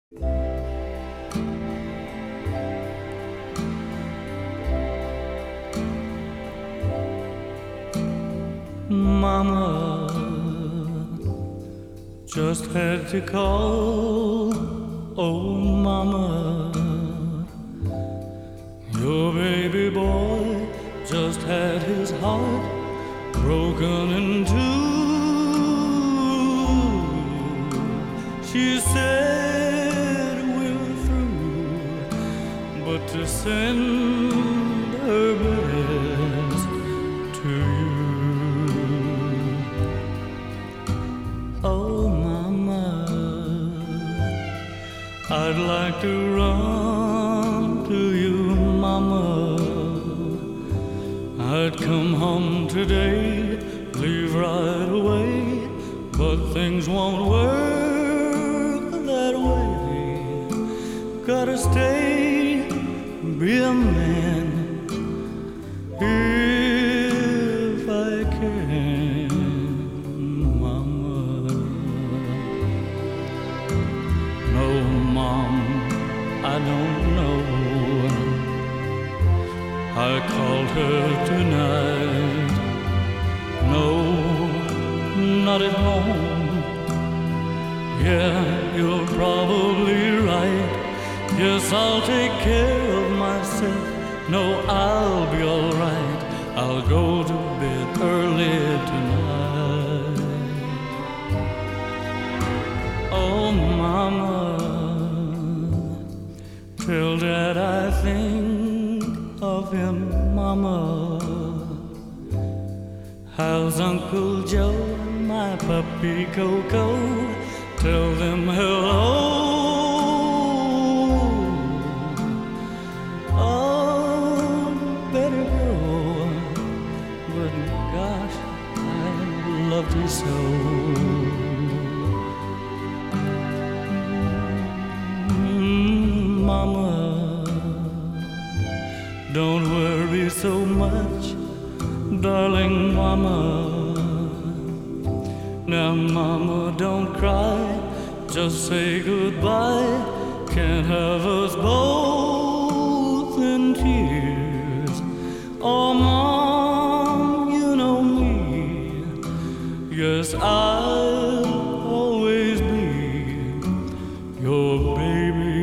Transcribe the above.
Mama just had to call. Oh, Mama, your baby boy just had his heart broken in two. She said we're through, but to send her best to you. Oh, Mama, I'd like to run to you, Mama. I'd come home today, leave right away, but things won't work that way. Gotta stay, be a man, if I can, Mama. No, Mom, I don't know. I called her tonight. No, not at home. Yeah, you're probably right. Yes, I'll take care of myself. No, I'll be all right. I'll go to bed early tonight. Oh, Mama, tell Dad I think of him, Mama. How's Uncle Joe and my puppy Coco? Tell them hello. Oh, better go, but gosh, I loved you so. Mama, don't worry so much, darling Mama. Now, Mama, don't cry, just say goodbye. Can't have us both in tears. Oh, Mom, you know me. Yes, I'll always be your baby.